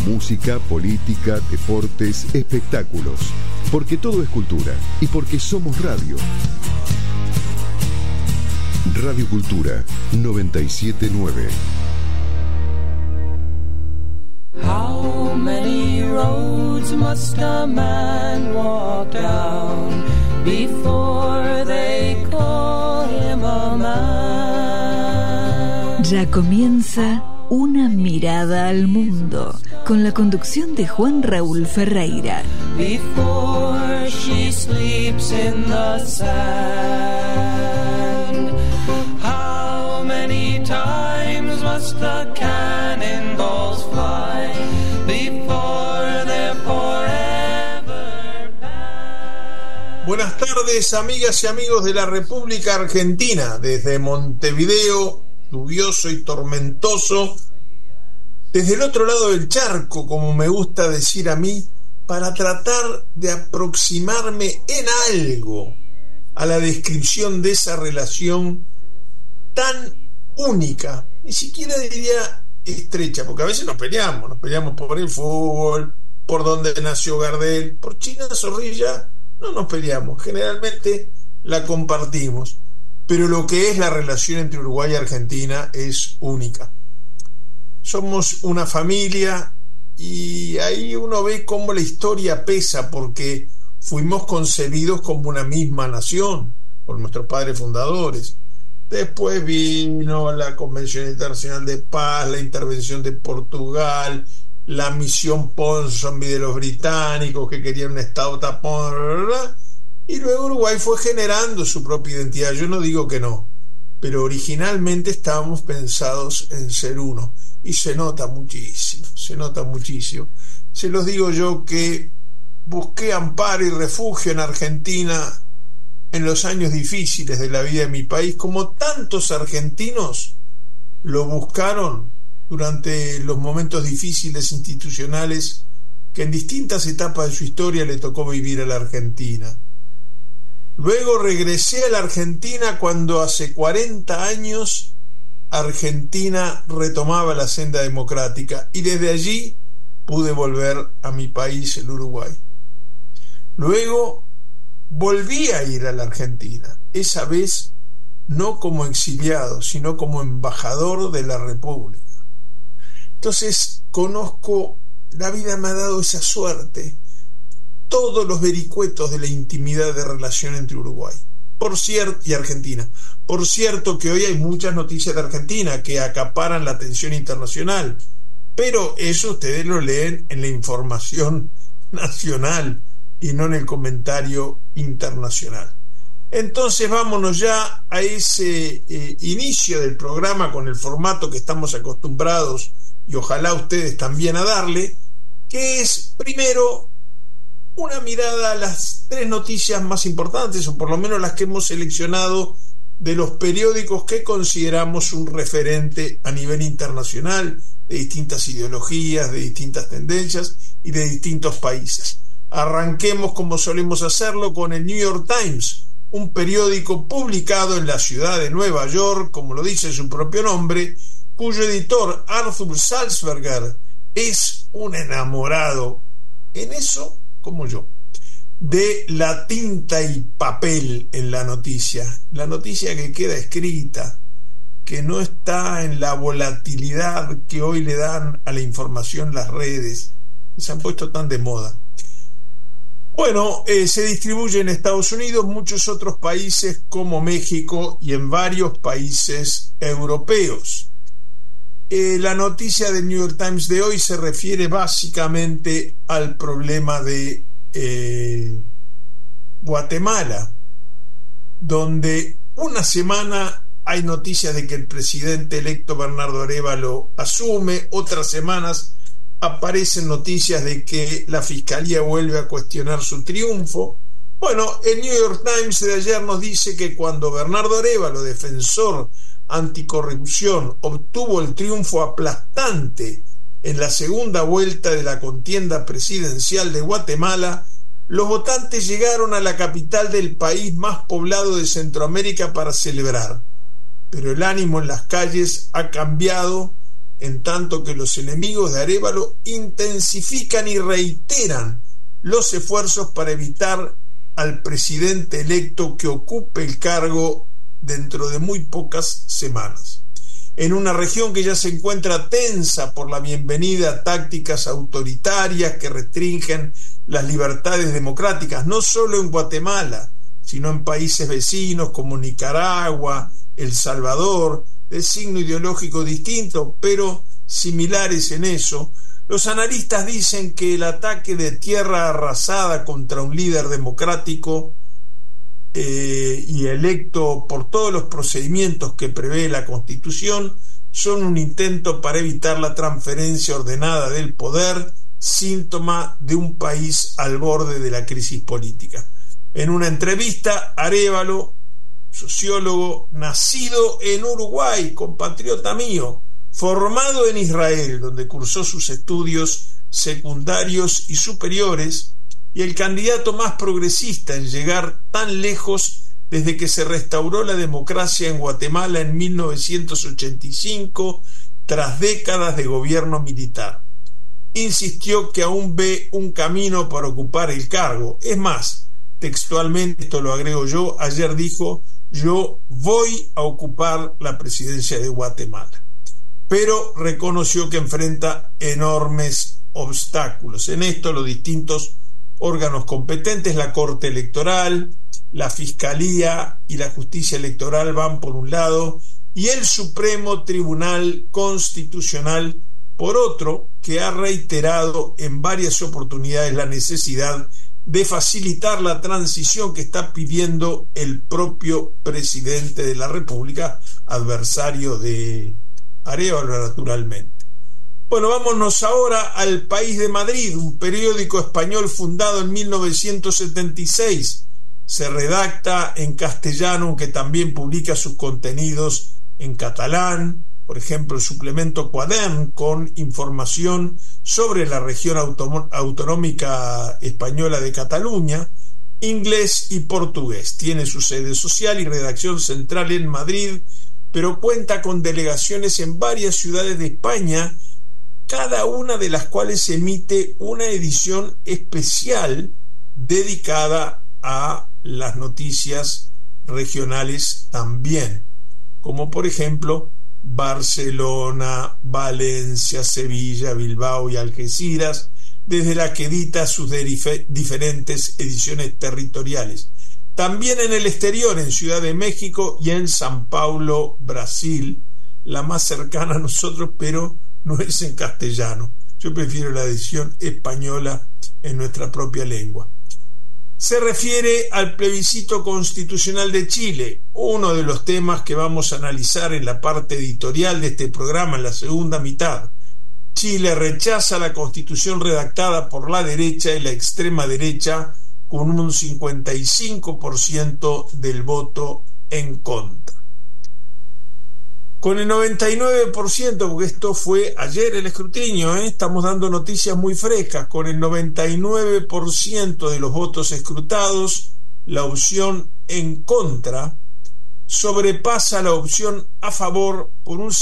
Música, política, deportes, espectáculos. Porque todo es cultura y porque somos radio. Radio Cultura 979. How many roads must a man walk down before they call him a man? Ya comienza Una mirada al mundo, con la conducción de Juan Raúl Ferreira. Before she sleeps in the sand, how many times must the cannonballs fly before they're forever banned? Buenas tardes, amigas y amigos de la República Argentina, desde Montevideo, lluvioso y tormentoso, desde el otro lado del charco, como me gusta decir a mí, para tratar de aproximarme en algo a la descripción de esa relación tan única, ni siquiera diría estrecha, porque a veces nos peleamos por el fútbol, por dónde nació Gardel, por China Zorrilla no nos peleamos, generalmente la compartimos. Pero lo que es la relación entre Uruguay y Argentina es única. Somos una familia y ahí uno ve cómo la historia pesa, porque fuimos concebidos como una misma nación por nuestros padres fundadores. Después vino la Convención Internacional de Paz, la intervención de Portugal, la misión Ponsonby de los británicos que querían un estado tapón, ¿verdad? Y luego Uruguay fue generando su propia identidad. Yo no digo que no, pero originalmente estábamos pensados en ser uno. Y se nota muchísimo. Se los digo yo que busqué amparo y refugio en Argentina en los años difíciles de la vida de mi país, como tantos argentinos lo buscaron durante los momentos difíciles institucionales que en distintas etapas de su historia le tocó vivir a la Argentina. Luego regresé a la Argentina cuando hace 40 años Argentina retomaba la senda democrática, y desde allí pude volver a mi país, el Uruguay. Luego volví a ir a la Argentina, esa vez no como exiliado, sino como embajador de la República. Entonces conozco, la vida me ha dado esa suerte, todos los vericuetos de la intimidad de relación entre Uruguay y Argentina. Por cierto que hoy hay muchas noticias de Argentina que acaparan la atención internacional, pero eso ustedes lo leen en la información nacional y no en el comentario internacional. Entonces vámonos ya a ese inicio del programa con el formato que estamos acostumbrados y ojalá ustedes también a darle, que es primero una mirada a las 3 noticias más importantes, o por lo menos las que hemos seleccionado de los periódicos que consideramos un referente a nivel internacional, de distintas ideologías, de distintas tendencias y de distintos países. Arranquemos, como solemos hacerlo, con el New York Times, un periódico publicado en la ciudad de Nueva York, como lo dice su propio nombre, cuyo editor Arthur Sulzberger es un enamorado, en eso como yo, de la tinta y papel en la noticia que queda escrita, que no está en la volatilidad que hoy le dan a la información las redes, que se han puesto tan de moda. Bueno, se distribuye en Estados Unidos, muchos otros países como México y en varios países europeos. La noticia del New York Times de hoy se refiere básicamente al problema de Guatemala, donde una semana hay noticias de que el presidente electo Bernardo Arévalo asume, otras semanas aparecen noticias de que la fiscalía vuelve a cuestionar su triunfo. Bueno, el New York Times de ayer nos dice que cuando Bernardo Arévalo, defensor anticorrupción, obtuvo el triunfo aplastante en la segunda vuelta de la contienda presidencial de Guatemala, los votantes llegaron a la capital del país más poblado de Centroamérica para celebrar. Pero el ánimo en las calles ha cambiado en tanto que los enemigos de Arévalo intensifican y reiteran los esfuerzos para evitar al presidente electo que ocupe el cargo dentro de muy pocas semanas. En una región que ya se encuentra tensa por la bienvenida a tácticas autoritarias que restringen las libertades democráticas, no solo en Guatemala, sino en países vecinos como Nicaragua, El Salvador, de signo ideológico distinto, pero similares en eso. Los analistas dicen que el ataque de tierra arrasada contra un líder democrático y electo por todos los procedimientos que prevé la Constitución son un intento para evitar la transferencia ordenada del poder, síntoma de un país al borde de la crisis política. En una entrevista, Arévalo, sociólogo nacido en Uruguay, compatriota mío, formado en Israel, donde cursó sus estudios secundarios y superiores, y el candidato más progresista en llegar tan lejos desde que se restauró la democracia en Guatemala en 1985, tras décadas de gobierno militar. Insistió que aún ve un camino para ocupar el cargo. Es más, textualmente, esto lo agrego yo, ayer dijo: yo voy a ocupar la presidencia de Guatemala. Pero reconoció que enfrenta enormes obstáculos. En esto los distintos órganos competentes, la Corte Electoral, la Fiscalía y la Justicia Electoral van por un lado, y el Supremo Tribunal Constitucional por otro, que ha reiterado en varias oportunidades la necesidad de facilitar la transición que está pidiendo el propio presidente de la República, adversario de Arévalo naturalmente. Bueno, vámonos ahora al País de Madrid, un periódico español fundado en 1976. Se redacta en castellano, aunque también publica sus contenidos en catalán, por ejemplo el suplemento Quadern, con información sobre la región autonómica española de Cataluña, inglés y portugués. Tiene su sede social y redacción central en Madrid, pero cuenta con delegaciones en varias ciudades de España, cada una de las cuales emite una edición especial dedicada a las noticias regionales también, como por ejemplo Barcelona, Valencia, Sevilla, Bilbao y Algeciras, desde la que edita sus diferentes ediciones territoriales. También en el exterior, en Ciudad de México y en San Paulo, Brasil, la más cercana a nosotros, pero no es en castellano. Yo prefiero la edición española en nuestra propia lengua. Se refiere al plebiscito constitucional de Chile, uno de los temas que vamos a analizar en la parte editorial de este programa, en la segunda mitad. Chile rechaza la constitución redactada por la derecha y la extrema derecha con un 55% del voto en contra. Con el 99%, porque esto fue ayer el escrutinio, estamos dando noticias muy frescas, con el 99% de los votos escrutados, la opción en contra sobrepasa la opción a favor por un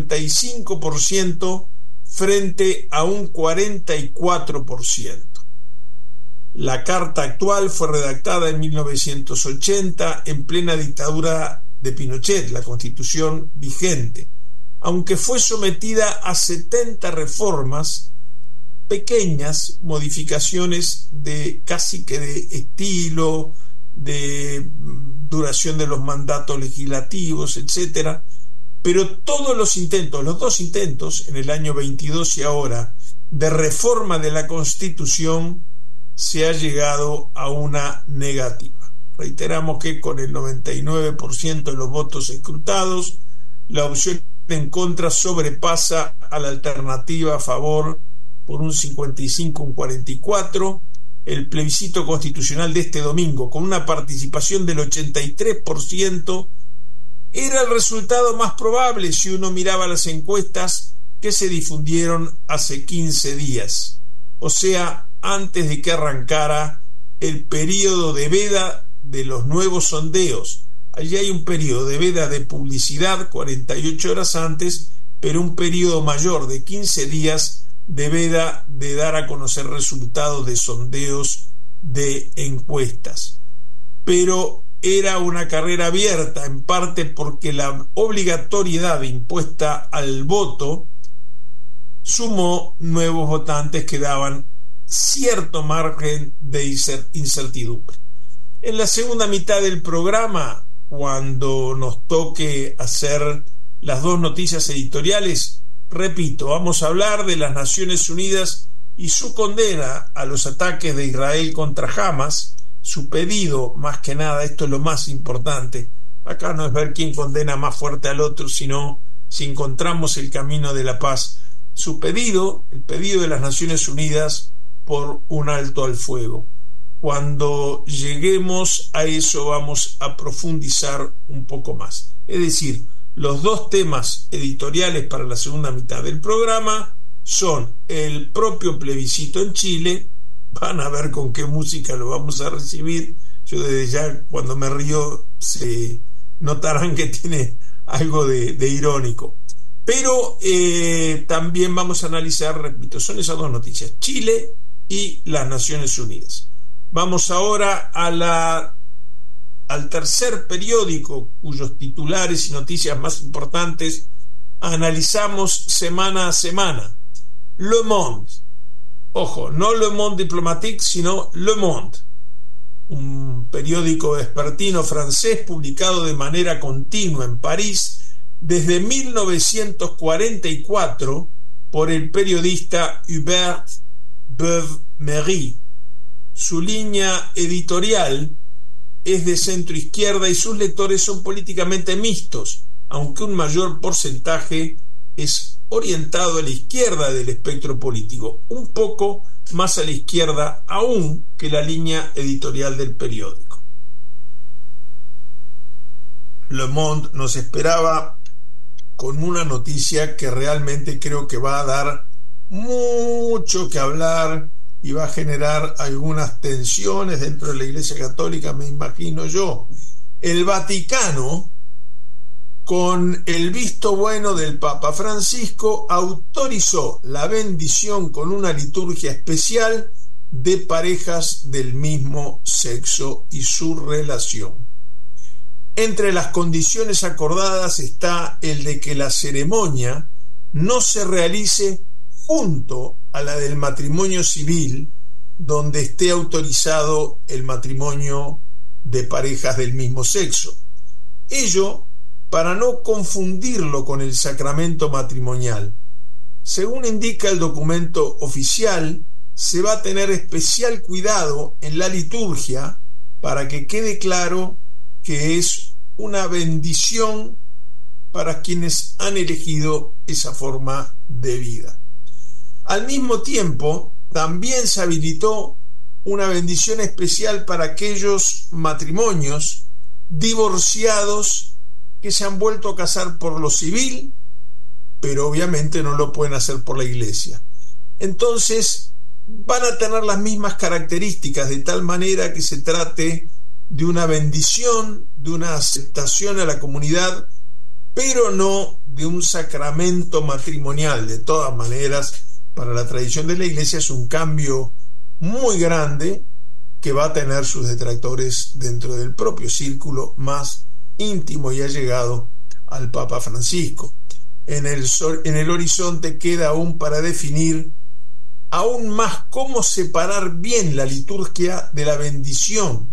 55% frente a un 44%. La carta actual fue redactada en 1980 en plena dictadura de Pinochet, la constitución vigente, aunque fue sometida a 70 reformas, pequeñas modificaciones de casi que de estilo, de duración de los mandatos legislativos, etcétera, pero todos los intentos, los dos intentos en el año 22 y ahora de reforma de la Constitución, se ha llegado a una negativa. Reiteramos que con el 99% de los votos escrutados, la opción en contra sobrepasa a la alternativa a favor por un 55, un 44. El plebiscito constitucional de este domingo, con una participación del 83%, era el resultado más probable si uno miraba las encuestas que se difundieron hace 15 días, o sea, antes de que arrancara el periodo de veda de los nuevos sondeos. Allí hay un periodo de veda de publicidad 48 horas antes, pero un periodo mayor de 15 días deberá de dar a conocer resultados de sondeos de encuestas. Pero era una carrera abierta, en parte porque la obligatoriedad impuesta al voto sumó nuevos votantes que daban cierto margen de incertidumbre. En la segunda mitad del programa, cuando nos toque hacer las dos noticias editoriales, repito, vamos a hablar de las Naciones Unidas y su condena a los ataques de Israel contra Hamas, su pedido, más que nada, esto es lo más importante, acá no es ver quién condena más fuerte al otro, sino si encontramos el camino de la paz, su pedido, el pedido de las Naciones Unidas por un alto al fuego. Cuando lleguemos a eso vamos a profundizar un poco más. Es decir, los dos temas editoriales para la segunda mitad del programa son el propio plebiscito en Chile. Van a ver con qué música lo vamos a recibir. Yo desde ya, cuando me río, se notarán que tiene algo de irónico. Pero también vamos a analizar, repito, son esas dos noticias, Chile y las Naciones Unidas. Vamos ahora al tercer periódico cuyos titulares y noticias más importantes analizamos semana a semana. Le Monde. Ojo, no Le Monde Diplomatique, sino Le Monde, un periódico vespertino francés publicado de manera continua en París desde 1944 por el periodista Hubert Beuve-Méry. Su línea editorial es de centro izquierda y sus lectores son políticamente mixtos, aunque un mayor porcentaje es orientado a la izquierda del espectro político, un poco más a la izquierda aún que la línea editorial del periódico. Le Monde nos esperaba con una noticia que realmente creo que va a dar mucho que hablar y va a generar algunas tensiones dentro de la Iglesia Católica, me imagino yo. El Vaticano, con el visto bueno del Papa Francisco, autorizó la bendición con una liturgia especial de parejas del mismo sexo y su relación. Entre las condiciones acordadas está el de que la ceremonia no se realice junto a la del matrimonio civil, donde esté autorizado el matrimonio de parejas del mismo sexo. Ello para no confundirlo con el sacramento matrimonial. Según indica el documento oficial, se va a tener especial cuidado en la liturgia para que quede claro que es una bendición para quienes han elegido esa forma de vida. Al mismo tiempo, también se habilitó una bendición especial para aquellos matrimonios divorciados que se han vuelto a casar por lo civil, pero obviamente no lo pueden hacer por la iglesia. Entonces, van a tener las mismas características, de tal manera que se trate de una bendición, de una aceptación a la comunidad, pero no de un sacramento matrimonial. De todas maneras, para la tradición de la iglesia es un cambio muy grande que va a tener sus detractores dentro del propio círculo más íntimo y allegado al Papa Francisco. En el horizonte queda aún para definir aún más cómo separar bien la liturgia de la bendición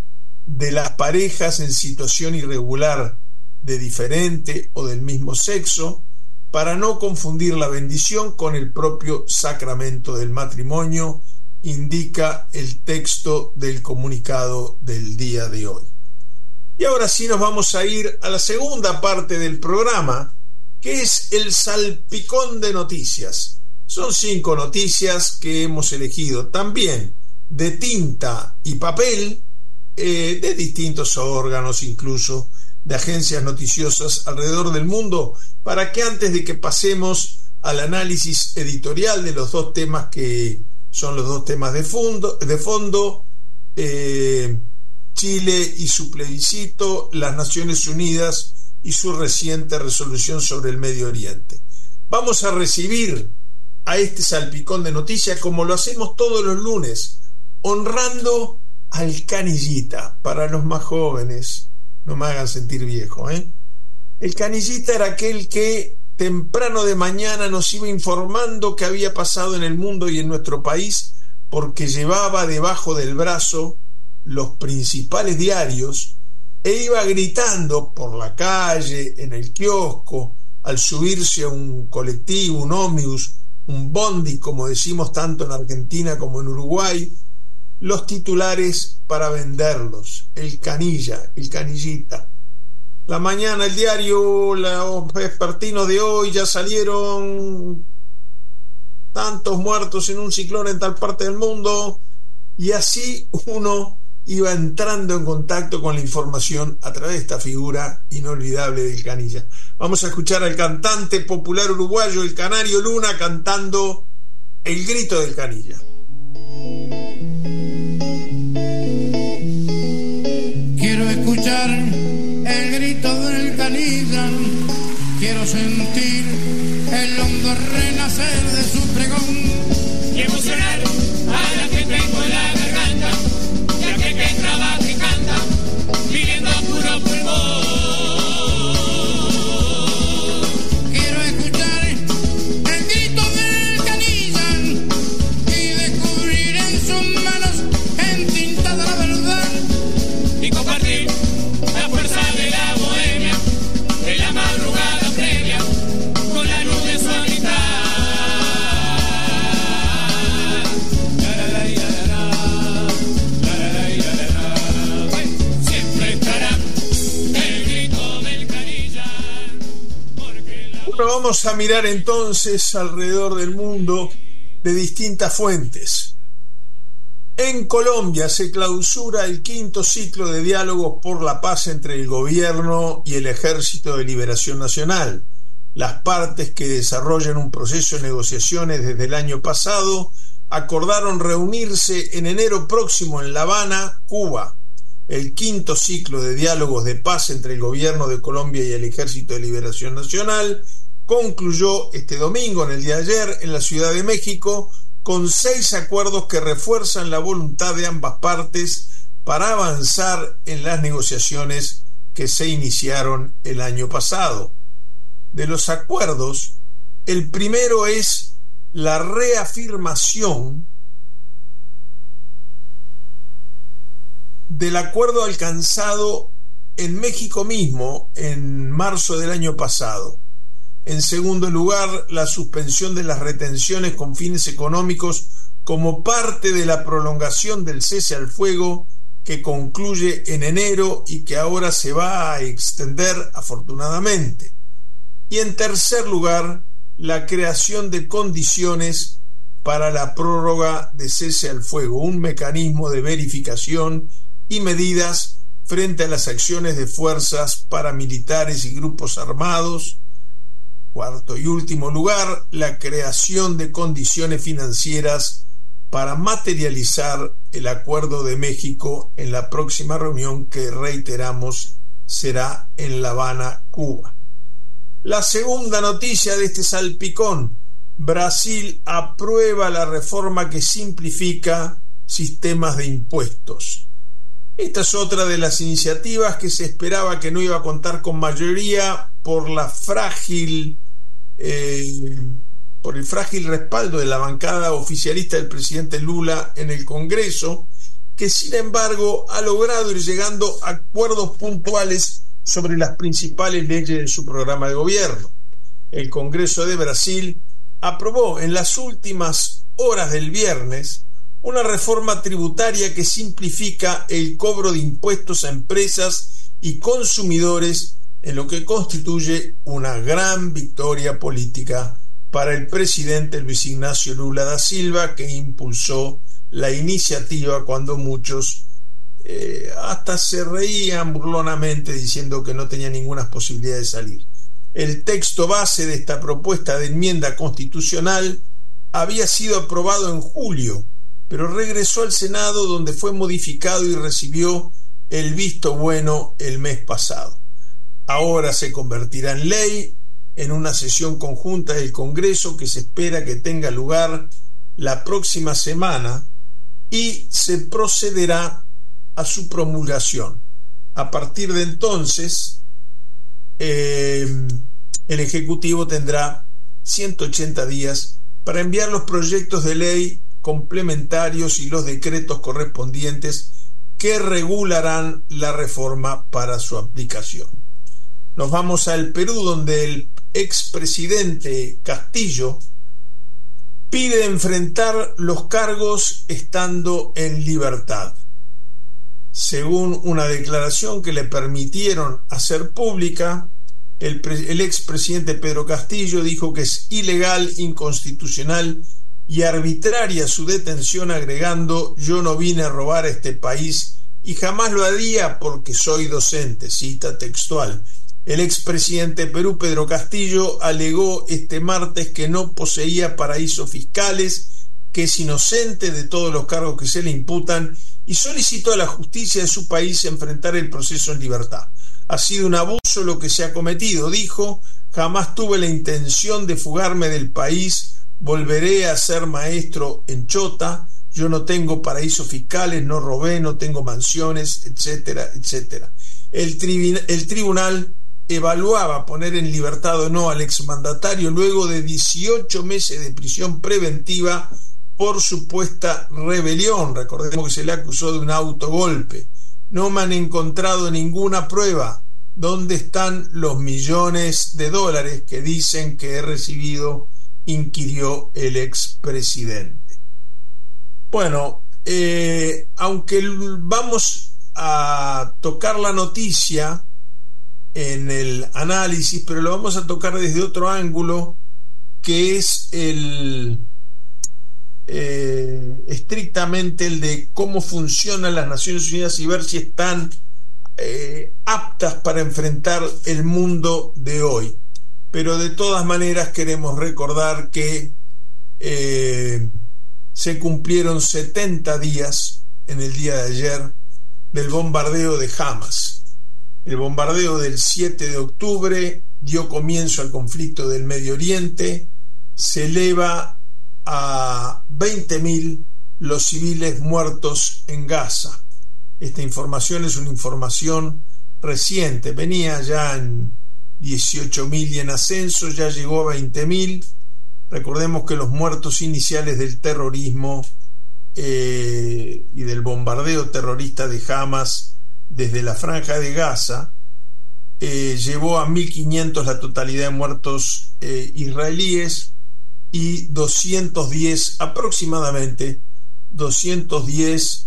de las parejas en situación irregular de diferente o del mismo sexo, para no confundir la bendición con el propio sacramento del matrimonio, indica el texto del comunicado del día de hoy. Y ahora sí nos vamos a ir a la segunda parte del programa, que es el salpicón de noticias. Son 5 noticias que hemos elegido también de tinta y papel, de distintos órganos, incluso de agencias noticiosas alrededor del mundo, para que antes de que pasemos al análisis editorial de los dos temas que son los dos temas de fondo, Chile y su plebiscito, las Naciones Unidas y su reciente resolución sobre el Medio Oriente. vamos a recibir a este salpicón de noticias como lo hacemos todos los lunes, honrando al canillita. Para los más jóvenes, no me hagan sentir viejo, El canillita era aquel que temprano de mañana nos iba informando qué había pasado en el mundo y en nuestro país, porque llevaba debajo del brazo los principales diarios e iba gritando por la calle, en el kiosco, al subirse a un colectivo, un ómnibus, un bondi, como decimos tanto en Argentina como en Uruguay, los titulares para venderlos. El canilla, el canillita. La mañana, el diario, los vespertinos de hoy, ya salieron tantos muertos en un ciclón en tal parte del mundo, y así uno iba entrando en contacto con la información a través de esta figura inolvidable del canilla. Vamos a escuchar al cantante popular uruguayo, el Canario Luna, cantando El grito del canilla. Quiero escuchar el grito del canilla, quiero sentir el hondo renacer de su pregón y emocionar a la que tengo en la garganta, ya que trabaja y canta, viviendo a puro pulmón. Quiero escuchar el grito del canilla y descubrir en sus manos entintada la verdad y compartir la fuerza de la bohemia, de la madrugada previa, con la luz de su amistad. Bueno, vamos a mirar entonces alrededor del mundo de distintas fuentes. En Colombia se clausura el 5º ciclo de diálogos por la paz entre el gobierno y el Ejército de Liberación Nacional. Las partes que desarrollan un proceso de negociaciones desde el año pasado acordaron reunirse en enero próximo en La Habana, Cuba. El 5º ciclo de diálogos de paz entre el gobierno de Colombia y el Ejército de Liberación Nacional concluyó este domingo, en el día de ayer, en la Ciudad de México, con 6 acuerdos que refuerzan la voluntad de ambas partes para avanzar en las negociaciones que se iniciaron el año pasado. De los acuerdos, el primero es la reafirmación del acuerdo alcanzado en México mismo en marzo del año pasado. En segundo lugar, la suspensión de las retenciones con fines económicos como parte de la prolongación del cese al fuego que concluye en enero y que ahora se va a extender afortunadamente. Y en tercer lugar, la creación de condiciones para la prórroga de cese al fuego, un mecanismo de verificación y medidas frente a las acciones de fuerzas paramilitares y grupos armados. Cuarto y último lugar, la creación de condiciones financieras para materializar el Acuerdo de México en la próxima reunión que, reiteramos, será en La Habana, Cuba. La segunda noticia de este salpicón: Brasil aprueba la reforma que simplifica sistemas de impuestos. Esta es otra de las iniciativas que se esperaba que no iba a contar con mayoría por el frágil respaldo de la bancada oficialista del presidente Lula en el Congreso, que sin embargo ha logrado ir llegando a acuerdos puntuales sobre las principales leyes de su programa de gobierno. El Congreso de Brasil aprobó en las últimas horas del viernes una reforma tributaria que simplifica el cobro de impuestos a empresas y consumidores, en lo que constituye una gran victoria política para el presidente Luis Ignacio Lula da Silva, que impulsó la iniciativa cuando muchos hasta se reían burlonamente diciendo que no tenía ninguna posibilidad de salir. El texto base de esta propuesta de enmienda constitucional había sido aprobado en julio, pero regresó al Senado, donde fue modificado y recibió el visto bueno el mes pasado. Ahora se convertirá en ley en una sesión conjunta del Congreso que se espera que tenga lugar la próxima semana y se procederá a su promulgación. A partir de entonces, el Ejecutivo tendrá 180 días para enviar los proyectos de ley complementarios y los decretos correspondientes que regularán la reforma para su aplicación. Nos vamos al Perú, donde el expresidente Castillo pide enfrentar los cargos estando en libertad. Según una declaración que le permitieron hacer pública, el expresidente Pedro Castillo dijo que es ilegal, inconstitucional y arbitraria su detención, agregando: yo no vine a robar a este país y jamás lo haría porque soy docente. Cita textual. El expresidente de Perú, Pedro Castillo, alegó este martes que no poseía paraísos fiscales, que es inocente de todos los cargos que se le imputan, y solicitó a la justicia de su país enfrentar el proceso en libertad. Ha sido un abuso lo que se ha cometido, dijo. Jamás tuve la intención de fugarme del país. Volveré a ser maestro en Chota. Yo no tengo paraísos fiscales, no robé, no tengo mansiones, etcétera, etcétera. El tribunal evaluaba poner en libertad o no al exmandatario luego de 18 meses de prisión preventiva por supuesta rebelión. Recordemos que se le acusó de un autogolpe. No me han encontrado ninguna prueba. ¿Dónde están los millones de dólares que dicen que he recibido?, inquirió el expresidente. Bueno, aunque vamos a tocar la noticia en el análisis, pero lo vamos a tocar desde otro ángulo, que es estrictamente el de cómo funcionan las Naciones Unidas y ver si están aptas para enfrentar el mundo de hoy. Pero de todas maneras queremos recordar que se cumplieron 70 días en el día de ayer del bombardeo de Hamas. El bombardeo del 7 de octubre dio comienzo al conflicto del Medio Oriente. Se eleva a 20.000 los civiles muertos en Gaza. Esta información es una información reciente, venía ya en 18.000 y en ascenso, ya llegó a 20.000. Recordemos que los muertos iniciales del terrorismo y del bombardeo terrorista de Hamas desde la Franja de Gaza llevó a 1.500 la totalidad de muertos israelíes y 210, aproximadamente 210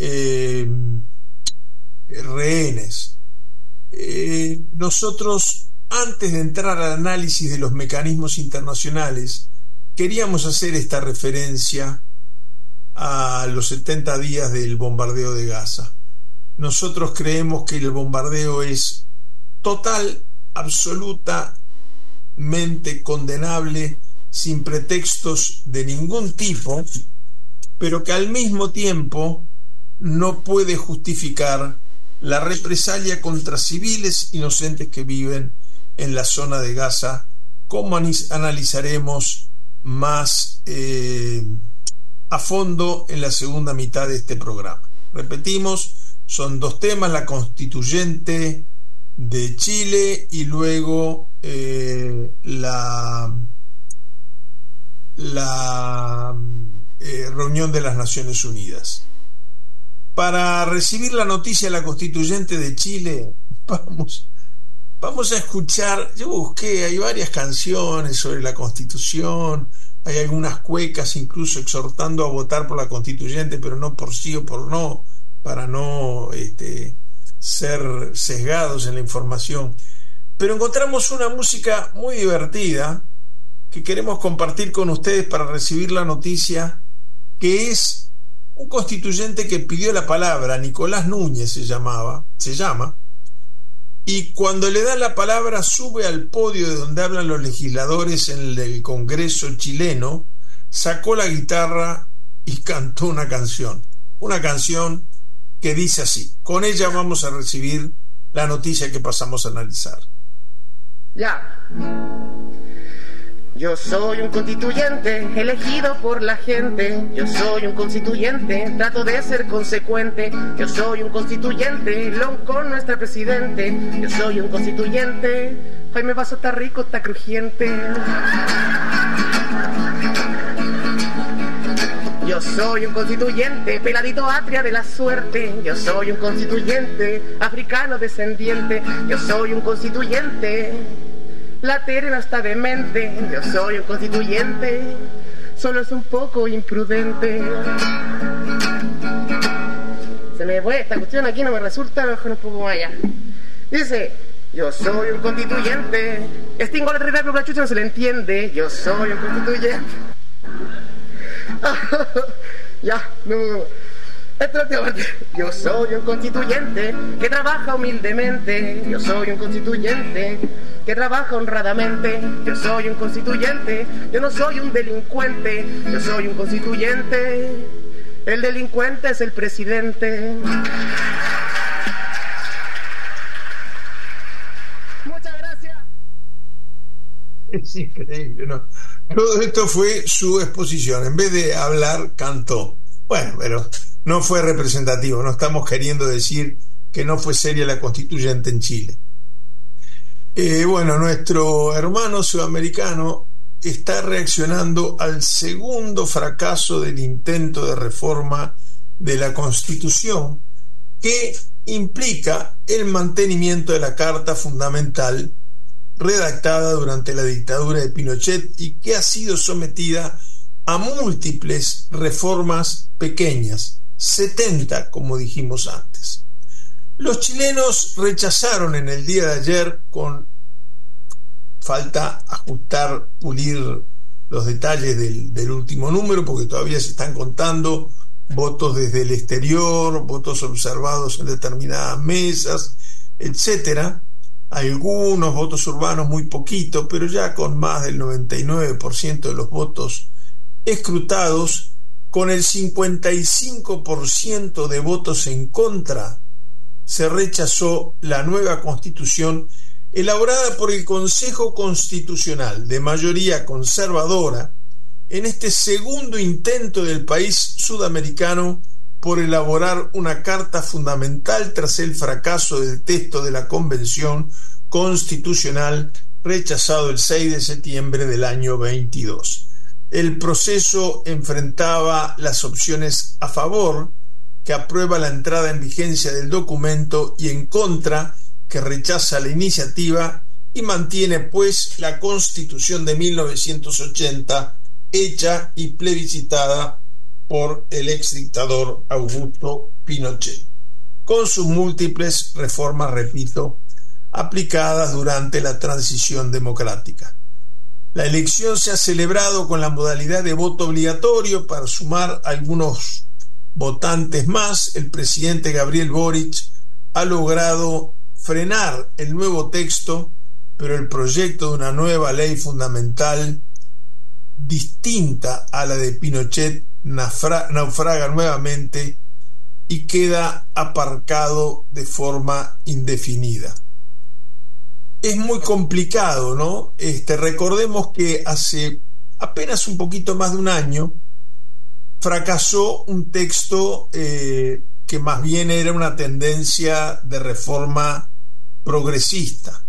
rehenes. Nosotros, antes de entrar al análisis de los mecanismos internacionales, queríamos hacer esta referencia a los 70 días del bombardeo de Gaza. Nosotros creemos que el bombardeo es total, absolutamente condenable, sin pretextos de ningún tipo, pero que al mismo tiempo no puede justificar la represalia contra civiles inocentes que viven en la zona de Gaza, como analizaremos más a fondo en la segunda mitad de este programa. Repetimos, son dos temas: la constituyente de Chile y luego la reunión de las Naciones Unidas. Para recibir la noticia de la constituyente de Chile, vamos a escuchar. Yo busqué, hay varias canciones sobre la Constitución, hay algunas cuecas incluso exhortando a votar por la constituyente, pero no por sí o por no, para no ser sesgados en la información. Pero encontramos una música muy divertida que queremos compartir con ustedes para recibir la noticia, que es un constituyente que pidió la palabra. Nicolás Núñez se llama, y cuando le dan la palabra sube al podio de donde hablan los legisladores en el Congreso chileno, sacó la guitarra y cantó una canción que dice así. Con ella vamos a recibir la noticia que pasamos a analizar. Ya. Yo soy un constituyente elegido por la gente. Yo soy un constituyente, trato de ser consecuente. Yo soy un constituyente, con nuestra presidente. Yo soy un constituyente, hoy mi vaso está rico, está crujiente. Yo soy un constituyente, peladito atria de la suerte. Yo soy un constituyente, africano descendiente. Yo soy un constituyente, la terena está demente. Yo soy un constituyente, solo es un poco imprudente. Se me fue esta cuestión aquí, no me resulta, mejor un poco más allá. Dice, yo soy un constituyente, extingo la territorio, pero la chucha no se le entiende. Yo soy un constituyente. Ya, no. Esta es la última parte. Yo soy un constituyente que trabaja humildemente. Yo soy un constituyente que trabaja honradamente. Yo soy un constituyente, yo no soy un delincuente. Yo soy un constituyente, el delincuente es el presidente. Muchas gracias. Es increíble, ¿no? Todo esto fue su exposición. En vez de hablar, cantó. Bueno, pero no fue representativo. No estamos queriendo decir que no fue seria la constituyente en Chile. Bueno, nuestro hermano sudamericano está reaccionando al segundo fracaso del intento de reforma de la Constitución, que implica el mantenimiento de la Carta Fundamental redactada durante la dictadura de Pinochet y que ha sido sometida a múltiples reformas pequeñas, 70 como dijimos antes. Los chilenos rechazaron en el día de ayer, con falta ajustar, pulir los detalles del último número, porque todavía se están contando votos desde el exterior, votos observados en determinadas mesas, etcétera. Algunos votos urbanos muy poquito, pero ya con más del 99% de los votos escrutados, con el 55% de votos en contra, se rechazó la nueva constitución elaborada por el Consejo Constitucional de mayoría conservadora en este segundo intento del país sudamericano por elaborar una carta fundamental tras el fracaso del texto de la Convención Constitucional rechazado el 6 de septiembre del año 22. El proceso enfrentaba las opciones a favor, que aprueba la entrada en vigencia del documento, y en contra, que rechaza la iniciativa y mantiene pues la Constitución de 1980 hecha y plebiscitada por el exdictador Augusto Pinochet, con sus múltiples reformas, repito, aplicadas durante la transición democrática. La elección se ha celebrado con la modalidad de voto obligatorio. Para sumar algunos votantes más, el presidente Gabriel Boric ha logrado frenar el nuevo texto, pero el proyecto de una nueva ley fundamental distinta a la de Pinochet naufraga nuevamente y queda aparcado de forma indefinida. Es muy complicado, ¿no? Recordemos que hace apenas un poquito más de un año fracasó un texto que más bien era una tendencia de reforma progresista,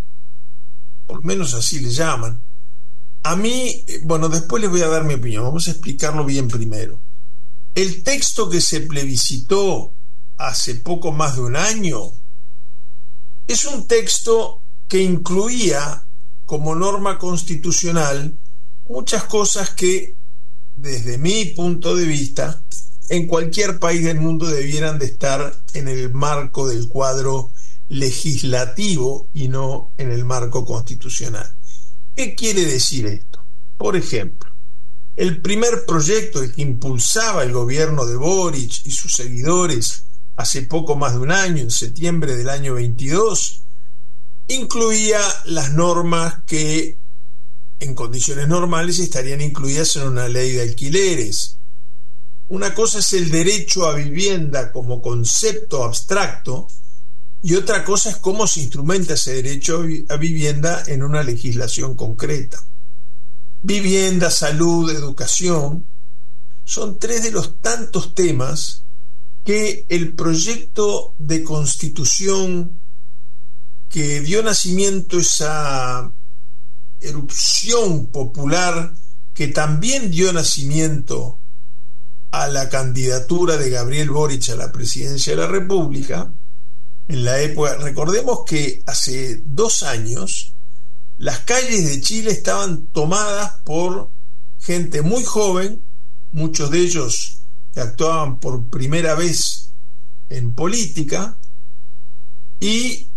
por lo menos así le llaman. A mí, bueno, después les voy a dar mi opinión, vamos a explicarlo bien primero. El texto que se plebiscitó hace poco más de un año es un texto que incluía como norma constitucional muchas cosas que, desde mi punto de vista, en cualquier país del mundo debieran de estar en el marco del cuadro legislativo y no en el marco constitucional. ¿Qué quiere decir esto? Por ejemplo, el primer proyecto que impulsaba el gobierno de Boric y sus seguidores hace poco más de un año, en septiembre del año 22, incluía las normas que en condiciones normales estarían incluidas en una ley de alquileres. Una cosa es el derecho a vivienda como concepto abstracto y otra cosa es cómo se instrumenta ese derecho a vivienda en una legislación concreta. Vivienda, salud, educación son tres de los tantos temas que el proyecto de constitución que dio nacimiento a esa erupción popular, que también dio nacimiento a la candidatura de Gabriel Boric a la presidencia de la República, en la época, recordemos que hace 2 años las calles de Chile estaban tomadas por gente muy joven, muchos de ellos que actuaban por primera vez en política, y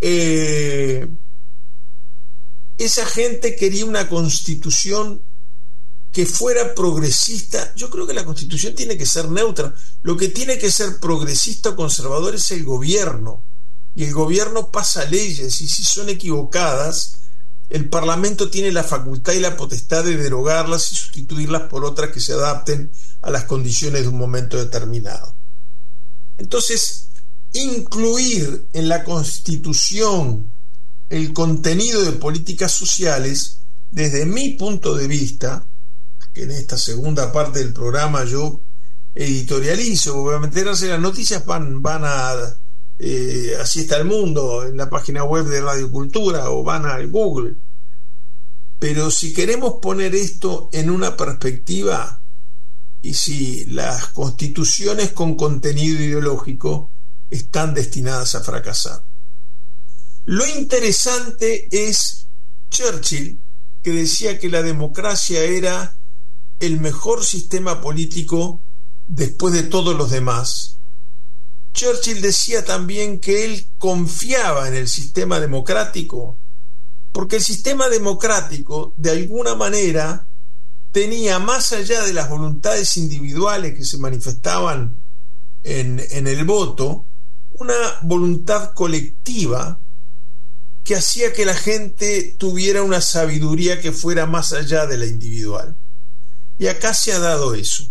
esa gente quería una constitución que fuera progresista. Yo creo que la constitución tiene que ser neutra. Lo que tiene que ser progresista o conservador es el gobierno, y el gobierno pasa leyes, y si son equivocadas, el Parlamento tiene la facultad y la potestad de derogarlas y sustituirlas por otras que se adapten a las condiciones de un momento determinado. Entonces, incluir en la Constitución el contenido de políticas sociales, desde mi punto de vista, que en esta segunda parte del programa yo editorializo, porque para enterarse de las noticias van a Así está el mundo, en la página web de Radio Cultura, o van al Google. Pero si queremos poner esto en una perspectiva, y si las constituciones con contenido ideológico están destinadas a fracasar. Lo interesante es Churchill, que decía que la democracia era el mejor sistema político después de todos los demás. Churchill decía también que él confiaba en el sistema democrático, porque el sistema democrático, de alguna manera, tenía, más allá de las voluntades individuales que se manifestaban en el voto, una voluntad colectiva que hacía que la gente tuviera una sabiduría que fuera más allá de la individual. Y acá se ha dado eso.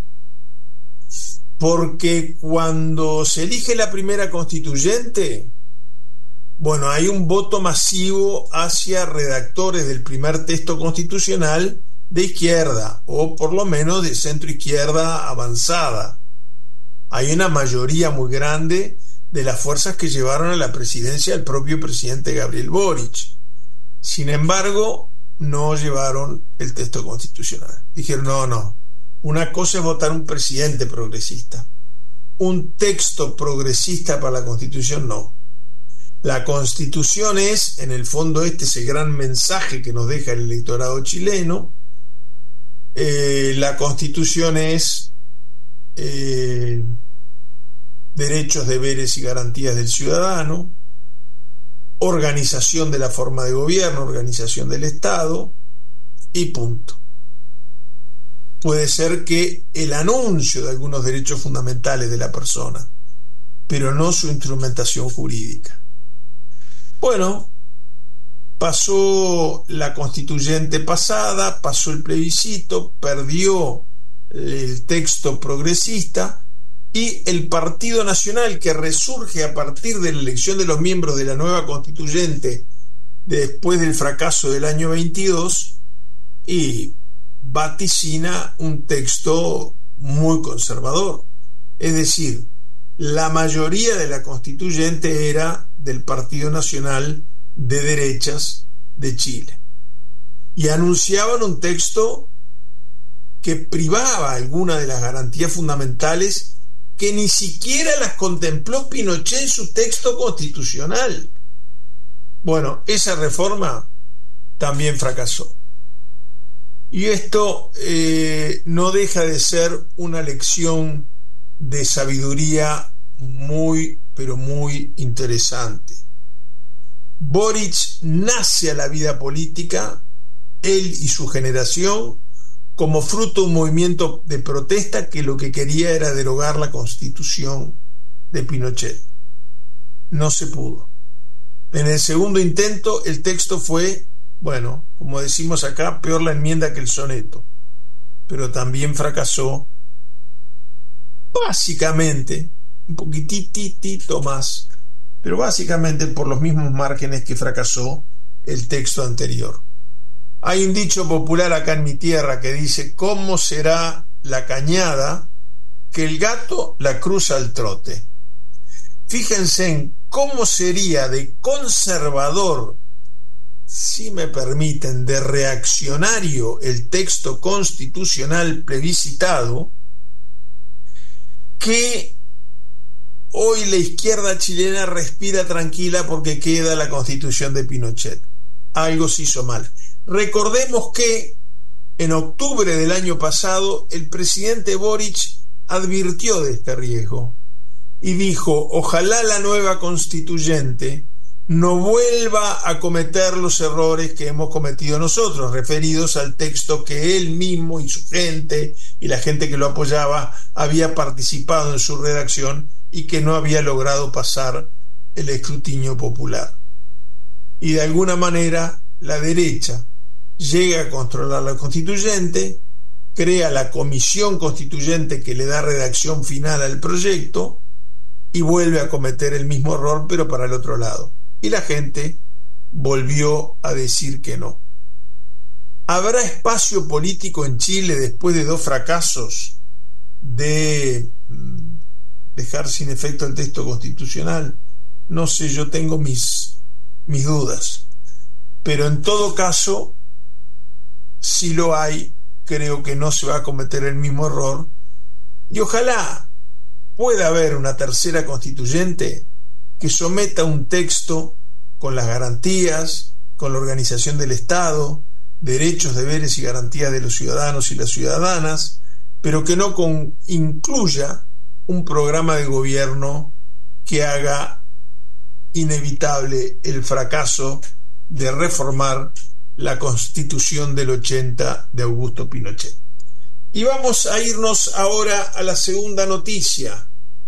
Porque cuando se elige la primera constituyente, bueno, hay un voto masivo hacia redactores del primer texto constitucional de izquierda, o por lo menos de centro izquierda avanzada. Hay una mayoría muy grande de las fuerzas que llevaron a la presidencia al propio presidente Gabriel Boric. Sin embargo, no llevaron el texto constitucional. Dijeron, no. Una cosa es votar un presidente progresista. Un texto progresista para la Constitución, no. La Constitución es, en el fondo, este es el gran mensaje que nos deja el electorado chileno. La Constitución es derechos, deberes y garantías del ciudadano, organización de la forma de gobierno, organización del Estado, y punto. Puede ser que el anuncio de algunos derechos fundamentales de la persona, pero no su instrumentación jurídica. Bueno, pasó la constituyente pasada, pasó el plebiscito, perdió el texto progresista, y el Partido Nacional, que resurge a partir de la elección de los miembros de la nueva constituyente después del fracaso del año 22, y vaticina un texto muy conservador. Es decir, la mayoría de la constituyente era del Partido Nacional de Derechas de Chile, y anunciaban un texto que privaba algunas de las garantías fundamentales que ni siquiera las contempló Pinochet en su texto constitucional. Bueno, esa reforma también fracasó. Y esto no deja de ser una lección de sabiduría muy, pero muy interesante. Boric nace a la vida política, él y su generación, como fruto de un movimiento de protesta que lo que quería era derogar la Constitución de Pinochet. No se pudo. En el segundo intento el texto fue, bueno, como decimos acá, peor la enmienda que el soneto, pero también fracasó básicamente un poquitito más pero básicamente por los mismos márgenes que fracasó el texto anterior. Hay un dicho popular acá en mi tierra que dice: ¿cómo será la cañada que el gato la cruza al trote? Fíjense en cómo sería de conservador, si me permiten, de reaccionario el texto constitucional plebiscitado, que hoy la izquierda chilena respira tranquila porque queda la Constitución de Pinochet. Algo se hizo mal. Recordemos que en octubre del año pasado el presidente Boric advirtió de este riesgo y dijo: ojalá la nueva constituyente no vuelva a cometer los errores que hemos cometido nosotros, referidos al texto que él mismo y su gente y la gente que lo apoyaba había participado en su redacción y que no había logrado pasar el escrutinio popular. Y de alguna manera la derecha llega a controlar la constituyente, crea la comisión constituyente que le da redacción final al proyecto y vuelve a cometer el mismo error, pero para el otro lado. Y la gente volvió a decir que no. ¿Habrá espacio político en Chile después de 2 fracasos de dejar sin efecto el texto constitucional? No sé, yo tengo mis dudas. Pero en todo caso, si lo hay, creo que no se va a cometer el mismo error. Y ojalá pueda haber una tercera constituyente que someta un texto con las garantías, con la organización del Estado, derechos, deberes y garantías de los ciudadanos y las ciudadanas, pero que no incluya un programa de gobierno que haga inevitable el fracaso de reformar la Constitución del 80 de Augusto Pinochet. Y vamos a irnos ahora a la segunda noticia.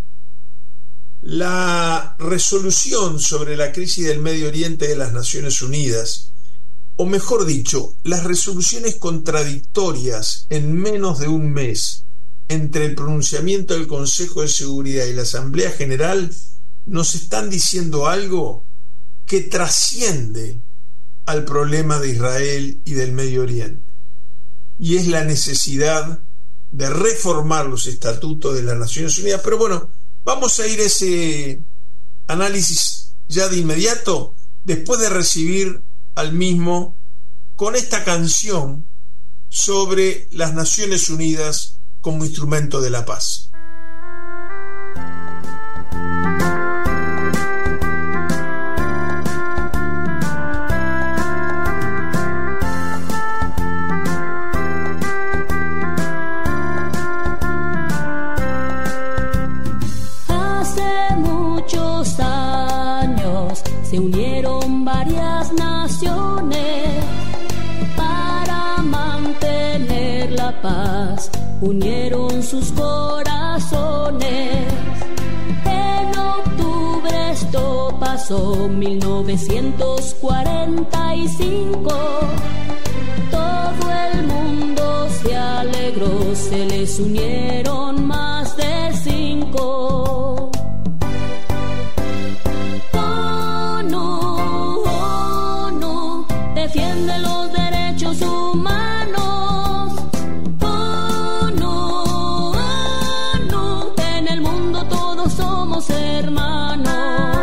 La resolución sobre la crisis del Medio Oriente de las Naciones Unidas, o mejor dicho, las resoluciones contradictorias en menos de un mes entre el pronunciamiento del Consejo de Seguridad y la Asamblea General, nos están diciendo algo que trasciende al problema de Israel y del Medio Oriente, y es la necesidad de reformar los estatutos de las Naciones Unidas. Pero bueno, vamos a ir a ese análisis ya de inmediato, después de recibir al mismo con esta canción sobre las Naciones Unidas como instrumento de la paz. Se unieron varias naciones para mantener la paz, unieron sus corazones. En octubre esto pasó, 1945. Todo el mundo se alegró, se les unieron más de 5. Defiende los derechos humanos. Oh no, en el mundo todos somos hermanos.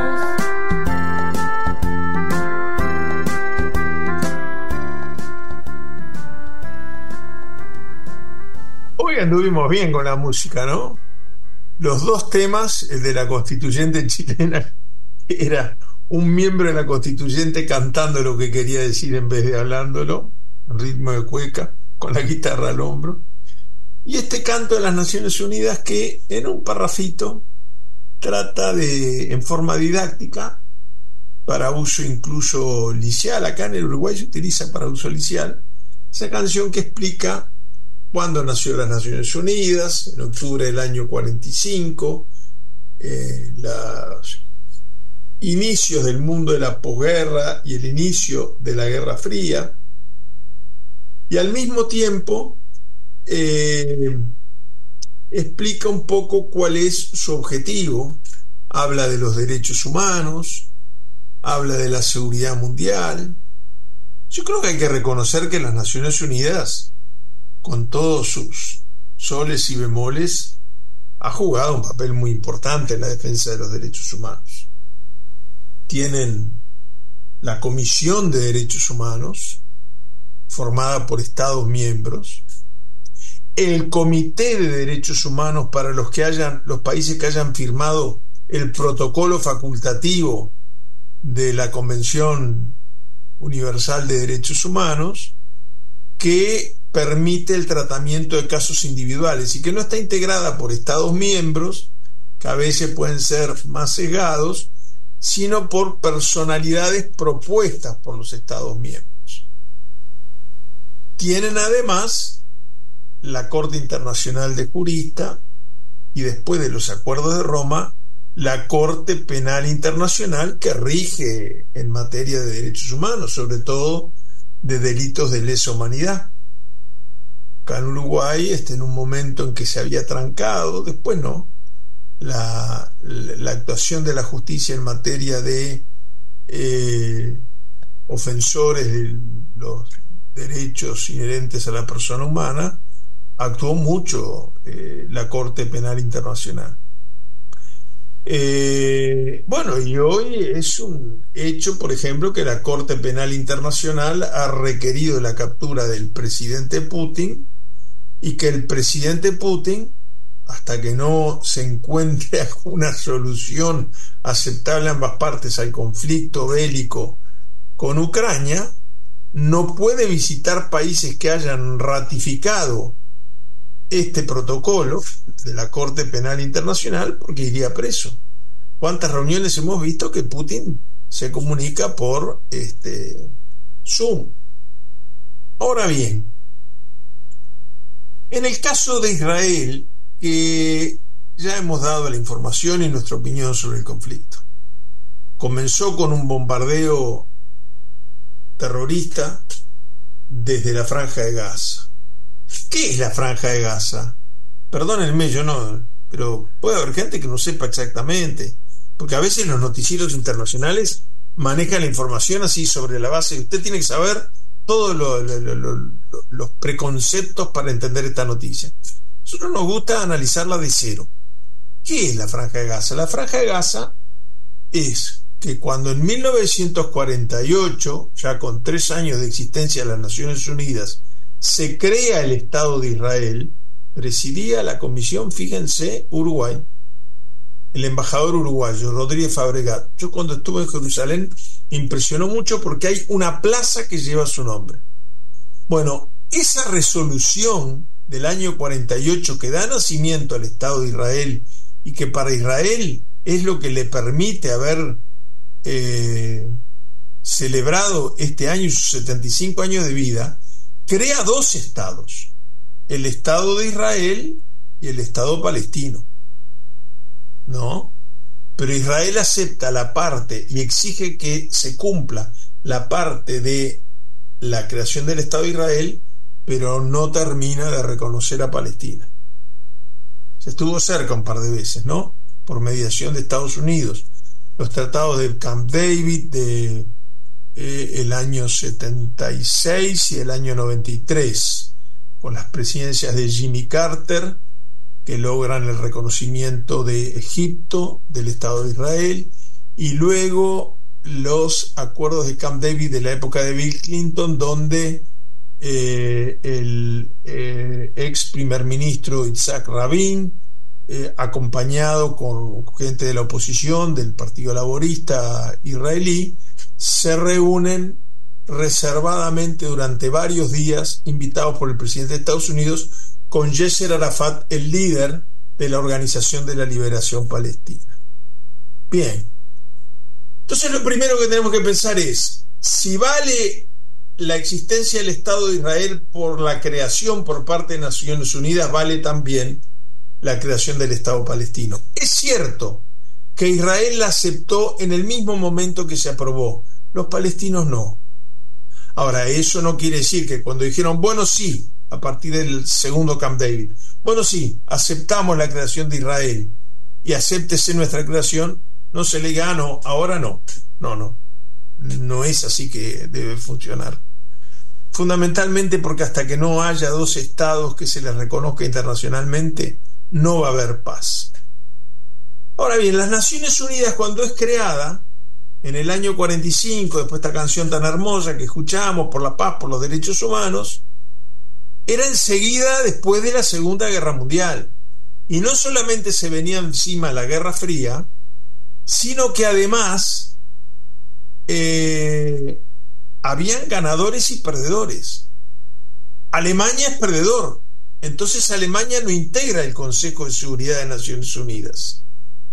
Hoy anduvimos bien con la música, ¿no? Los 2 temas, el de la constituyente chilena, que era un miembro de la constituyente cantando lo que quería decir en vez de hablándolo, en ritmo de cueca, con la guitarra al hombro, y este canto de las Naciones Unidas que en un parrafito trata de, en forma didáctica, para uso incluso liceal, acá en el Uruguay se utiliza para uso liceal, esa canción que explica cuándo nació las Naciones Unidas, en octubre del año 45, los inicios del mundo de la posguerra y el inicio de la Guerra Fría, y al mismo tiempo explica un poco cuál es su objetivo habla de los derechos humanos, habla de la seguridad mundial. Yo creo que hay que reconocer que las Naciones Unidas, con todos sus soles y bemoles, ha jugado un papel muy importante en la defensa de los derechos humanos. Tienen la Comisión de Derechos Humanos, formada por Estados miembros, el Comité de Derechos Humanos para los países que hayan firmado el protocolo facultativo de la Convención Universal de Derechos Humanos, que permite el tratamiento de casos individuales y que no está integrada por Estados miembros, que a veces pueden ser más sesgados, sino por personalidades propuestas por los Estados miembros. Tienen además la Corte Internacional de Juristas y, después de los acuerdos de Roma, la Corte Penal Internacional, que rige en materia de derechos humanos, sobre todo de delitos de lesa humanidad. Acá en Uruguay, en un momento en que se había trancado, después no, la actuación de la justicia en materia de ofensores de los derechos inherentes a la persona humana, actuó mucho la Corte Penal Internacional. Bueno, y hoy es un hecho, por ejemplo, que la Corte Penal Internacional ha requerido la captura del presidente Putin, y que el presidente Putin, hasta que no se encuentre una solución aceptable a ambas partes al conflicto bélico con Ucrania, no puede visitar países que hayan ratificado este protocolo de la Corte Penal Internacional, porque iría preso. ¿Cuántas reuniones hemos visto que Putin se comunica por Zoom? Ahora bien, en el caso de Israel, que ya hemos dado la información y nuestra opinión sobre el conflicto, comenzó con un bombardeo terrorista desde la Franja de Gaza. ¿Qué es la Franja de Gaza? Perdónenme, yo no, pero puede haber gente que no sepa exactamente, porque a veces los noticieros internacionales manejan la información así sobre la base. Usted tiene que saber todos los preconceptos para entender esta noticia. A nosotros nos gusta analizarla de cero. ¿Qué es la Franja de Gaza? La Franja de Gaza es que cuando en 1948, ya con 3 años de existencia de las Naciones Unidas, se crea el Estado de Israel, presidía la comisión, fíjense, Uruguay, el embajador uruguayo Rodríguez Fabregat. Yo cuando estuve en Jerusalén me impresionó mucho porque hay una plaza que lleva su nombre. Bueno, esa resolución del año 48 que da nacimiento al Estado de Israel y que para Israel es lo que le permite haber celebrado este año sus 75 años de vida, crea 2 estados, el Estado de Israel y el Estado palestino, ¿no? Pero Israel acepta la parte y exige que se cumpla la parte de la creación del Estado de Israel, pero no termina de reconocer a Palestina. Se estuvo cerca un par de veces, ¿no? Por mediación de Estados Unidos. Los tratados de Camp David de el año 76 y el año 93, con las presidencias de Jimmy Carter, que logran el reconocimiento de Egipto, del Estado de Israel, y luego los acuerdos de Camp David de la época de Bill Clinton, donde el ex primer ministro Yitzhak Rabin, acompañado con gente de la oposición del Partido Laborista israelí, se reúnen reservadamente durante varios días, invitados por el presidente de Estados Unidos, con Yasser Arafat, el líder de la Organización de la Liberación Palestina. Bien, entonces lo primero que tenemos que pensar es si vale la existencia del Estado de Israel por la creación por parte de Naciones Unidas, vale también la creación del Estado palestino. Es cierto que Israel la aceptó en el mismo momento que se aprobó, los palestinos no. Ahora, eso no quiere decir que cuando dijeron, bueno, sí, a partir del segundo Camp David, bueno, sí, aceptamos la creación de Israel, y acéptese nuestra creación, no se le diga, no, ahora no. No es así que debe funcionar. Fundamentalmente porque hasta que no haya dos estados que se les reconozca internacionalmente, no va a haber paz. Ahora bien, las Naciones Unidas, cuando es creada en el año 45, después de esta canción tan hermosa que escuchamos, por la paz, por los derechos humanos, era enseguida después de la Segunda Guerra Mundial. Y no solamente se venía encima la Guerra Fría, sino que además habían ganadores y perdedores. Alemania es perdedor, entonces Alemania no integra el Consejo de Seguridad de Naciones Unidas.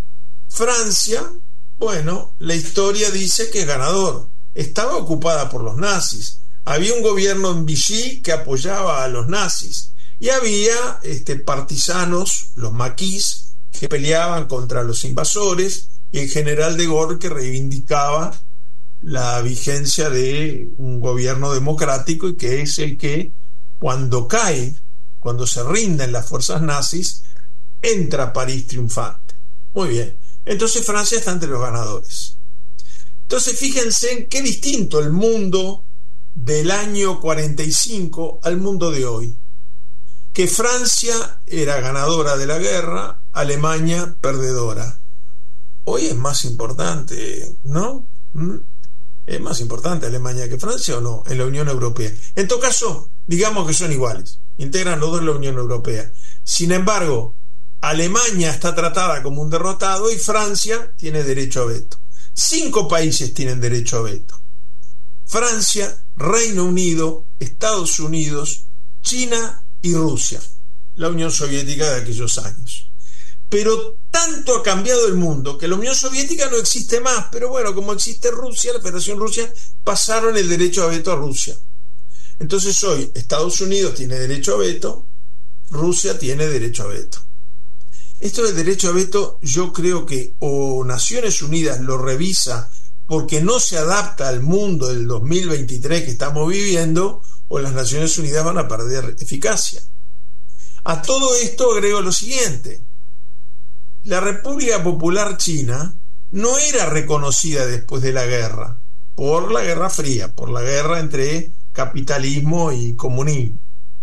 Francia, bueno, la historia dice que es ganador, estaba ocupada por los nazis, había un gobierno en Vichy que apoyaba a los nazis y había partisanos, los maquis, que peleaban contra los invasores, y el general de Gaulle que reivindicaba la vigencia de un gobierno democrático, y que es el que, cuando cae, cuando se rinden las fuerzas nazis, entra a París triunfante. Muy bien, entonces Francia está entre los ganadores. Entonces fíjense en qué distinto el mundo del año 45 al mundo de hoy, que Francia era ganadora de la guerra, Alemania perdedora. Hoy es más importante, ¿no? ¿Es más importante Alemania que Francia o no en la Unión Europea? En todo caso, digamos que son iguales, integran los dos la Unión Europea. Sin embargo, Alemania está tratada como un derrotado y Francia tiene derecho a veto. 5 países tienen derecho a veto: Francia, Reino Unido, Estados Unidos, China y Rusia, la Unión Soviética de aquellos años. Pero tanto ha cambiado el mundo que la Unión Soviética no existe más, pero bueno, como existe Rusia, la Federación Rusia, pasaron el derecho a veto a Rusia. Entonces hoy Estados Unidos tiene derecho a veto, Rusia tiene derecho a veto. Esto del derecho a veto, yo creo que o Naciones Unidas lo revisa porque no se adapta al mundo del 2023 que estamos viviendo, o las Naciones Unidas van a perder eficacia. A todo esto agrego lo siguiente: la República Popular China no era reconocida después de la guerra, por la Guerra Fría, por la guerra entre capitalismo y comunismo.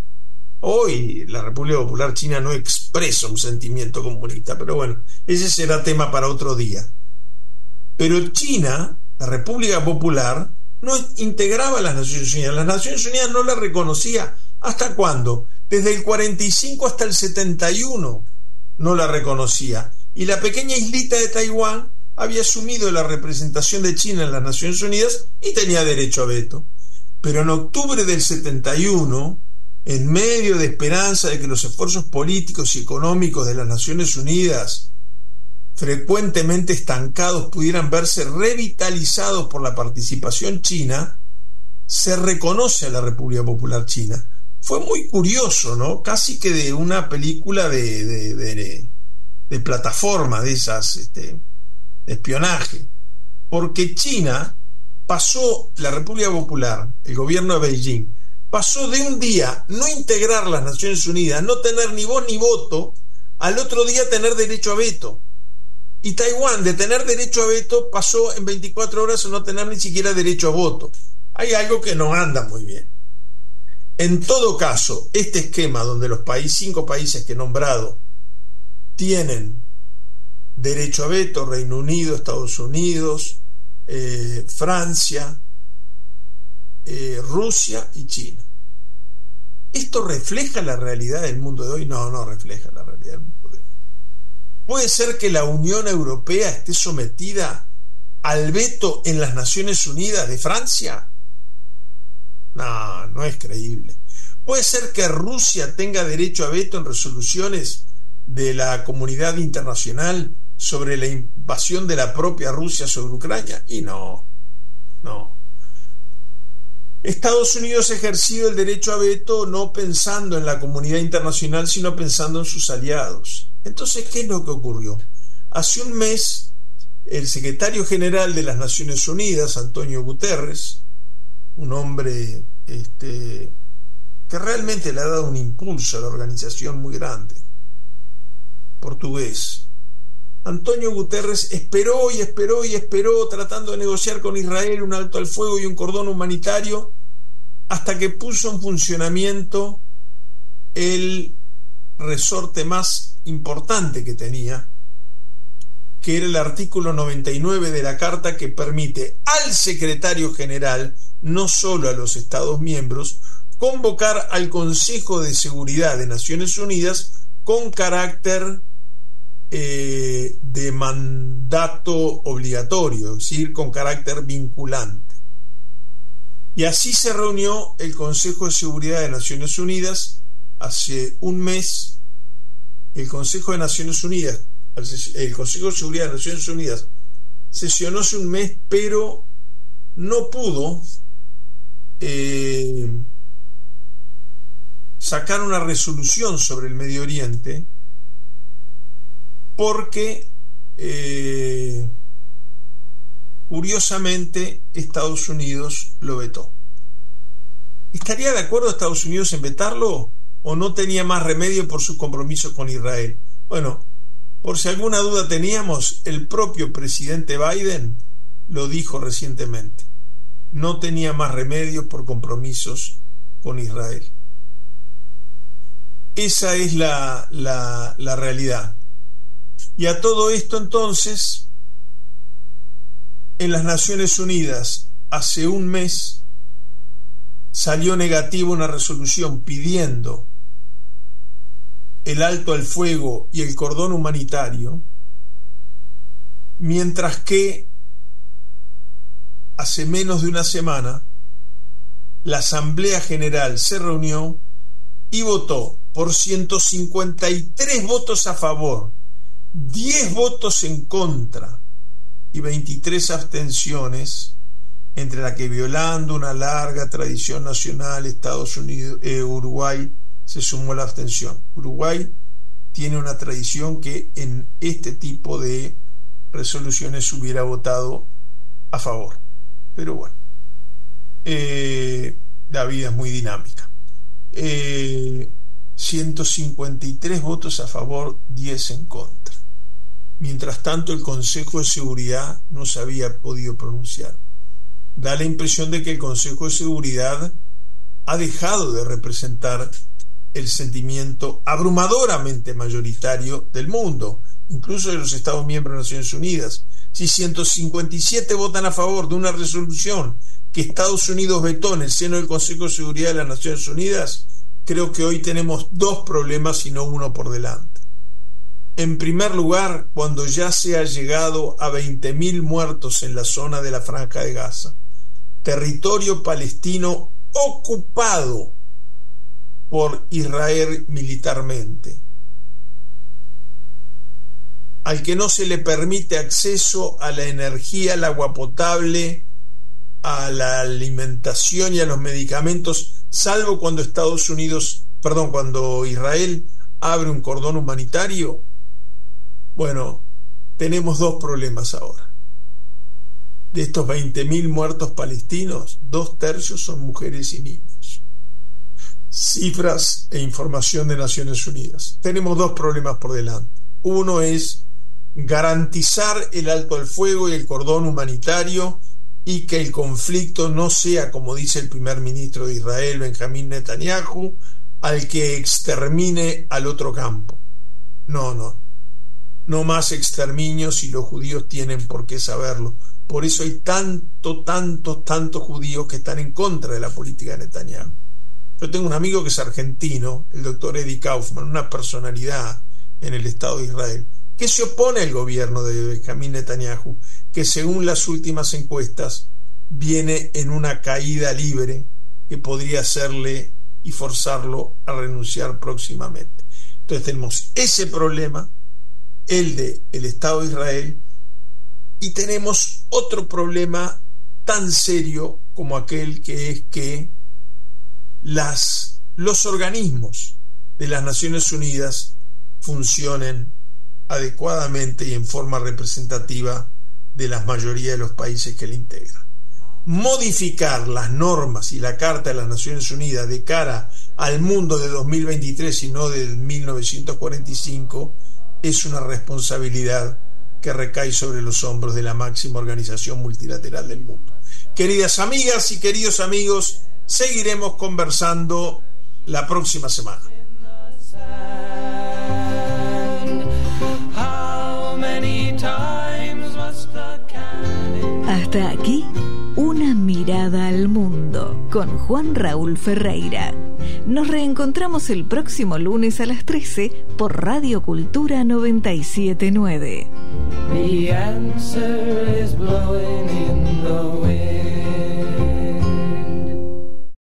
Hoy la República Popular China no expresa un sentimiento comunista, pero bueno, ese será tema para otro día. Pero China, la República Popular, no integraba a las Naciones Unidas. Las Naciones Unidas no la reconocía. ¿Hasta cuándo? Desde el 45 hasta el 71 no la reconocía. Y la pequeña islita de Taiwán había asumido la representación de China en las Naciones Unidas y tenía derecho a veto. Pero en octubre del 71, en medio de esperanza de que los esfuerzos políticos y económicos de las Naciones Unidas, frecuentemente estancados, pudieran verse revitalizados por la participación china, se reconoce a la República Popular China. Fue muy curioso, ¿no? Casi que de una película de plataforma, de esas de espionaje, porque China pasó, la República Popular, el gobierno de Beijing, pasó de un día no integrar las Naciones Unidas, no tener ni voz ni voto, al otro día tener derecho a veto. Y Taiwán, de tener derecho a veto, pasó en 24 horas a no tener ni siquiera derecho a voto. Hay algo que no anda muy bien. En todo caso, este esquema donde los 5 países que he nombrado tienen derecho a veto, Reino Unido, Estados Unidos, Francia, Rusia y China. ¿Esto refleja la realidad del mundo de hoy? No, no refleja la realidad del mundo de hoy. ¿Puede ser que la Unión Europea esté sometida al veto en las Naciones Unidas de Francia? No, no es creíble. ¿Puede ser que Rusia tenga derecho a veto en resoluciones de la comunidad internacional sobre la invasión de la propia Rusia sobre Ucrania? Y no. Estados Unidos ha ejercido el derecho a veto no pensando en la comunidad internacional, sino pensando en sus aliados. Entonces, ¿qué es lo que ocurrió? Hace un mes, el secretario general de las Naciones Unidas, Antonio Guterres, un hombre que realmente le ha dado un impulso a la organización muy grande, portugués, Antonio Guterres esperó y esperó y esperó, tratando de negociar con Israel un alto al fuego y un cordón humanitario, hasta que puso en funcionamiento el resorte más importante que tenía, que era el artículo 99 de la Carta, que permite al secretario general, no solo a los Estados miembros, convocar al Consejo de Seguridad de Naciones Unidas con carácter de mandato obligatorio, es decir, con carácter vinculante. Y así se reunió el Consejo de Seguridad de Naciones Unidas hace un mes. El Consejo de Naciones Unidas, el Consejo de Seguridad de Naciones Unidas sesionó hace un mes, pero no pudo sacar una resolución sobre el Medio Oriente, porque curiosamente Estados Unidos lo vetó. ¿Estaría de acuerdo Estados Unidos en vetarlo o no tenía más remedio por sus compromisos con Israel? Bueno, por si alguna duda teníamos, el propio presidente Biden lo dijo recientemente: no tenía más remedio por compromisos con Israel. Esa es la realidad. Y a todo esto, entonces, en las Naciones Unidas hace un mes salió negativa una resolución pidiendo el alto al fuego y el cordón humanitario, mientras que hace menos de una semana la Asamblea General se reunió y votó por 153 votos a favor, 10 votos en contra y 23 abstenciones, entre la que, violando una larga tradición nacional, Estados Unidos, Uruguay se sumó a la abstención. Uruguay tiene una tradición que en este tipo de resoluciones hubiera votado a favor, pero bueno, la vida es muy dinámica. 153 votos a favor, 10 en contra. Mientras tanto, el Consejo de Seguridad no se había podido pronunciar. Da la impresión de que el Consejo de Seguridad ha dejado de representar el sentimiento abrumadoramente mayoritario del mundo, incluso de los Estados miembros de Naciones Unidas. Si 157 votan a favor de una resolución que Estados Unidos vetó en el seno del Consejo de Seguridad de las Naciones Unidas, creo que hoy tenemos dos problemas y no uno por delante. En primer lugar, cuando ya se ha llegado a 20.000 muertos en la zona de la Franja de Gaza, territorio palestino ocupado por Israel militarmente, al que no se le permite acceso a la energía, al agua potable, a la alimentación y a los medicamentos, salvo cuando cuando Israel abre un cordón humanitario. Bueno, tenemos dos problemas ahora. De estos 20.000 muertos palestinos, 2/3 son mujeres y niños. Cifras e información de Naciones Unidas. Tenemos dos problemas por delante. Uno es garantizar el alto al fuego y el cordón humanitario, y que el conflicto no sea, como dice el primer ministro de Israel, Benjamín Netanyahu, al que extermine al otro campo. No más exterminios, y los judíos tienen por qué saberlo. Por eso hay tantos judíos que están en contra de la política de Netanyahu. Yo tengo un amigo que es argentino, el doctor Eddie Kaufman, una personalidad en el Estado de Israel, que se opone al gobierno de Benjamín Netanyahu, que según las últimas encuestas viene en una caída libre que podría hacerle y forzarlo a renunciar próximamente. Entonces tenemos ese problema, el de el Estado de Israel, y tenemos otro problema tan serio como aquel que es que los organismos de las Naciones Unidas funcionen adecuadamente y en forma representativa de la mayoría de los países que la integran. Modificar las normas y la Carta de las Naciones Unidas de cara al mundo de 2023 y no de 1945 es una responsabilidad que recae sobre los hombros de la máxima organización multilateral del mundo. Queridas amigas y queridos amigos, seguiremos conversando la próxima semana. Hasta aquí, una mirada al mundo con Juan Raúl Ferreira. Nos reencontramos el próximo lunes a las 13 por Radio Cultura 97.9. The answer is blowing.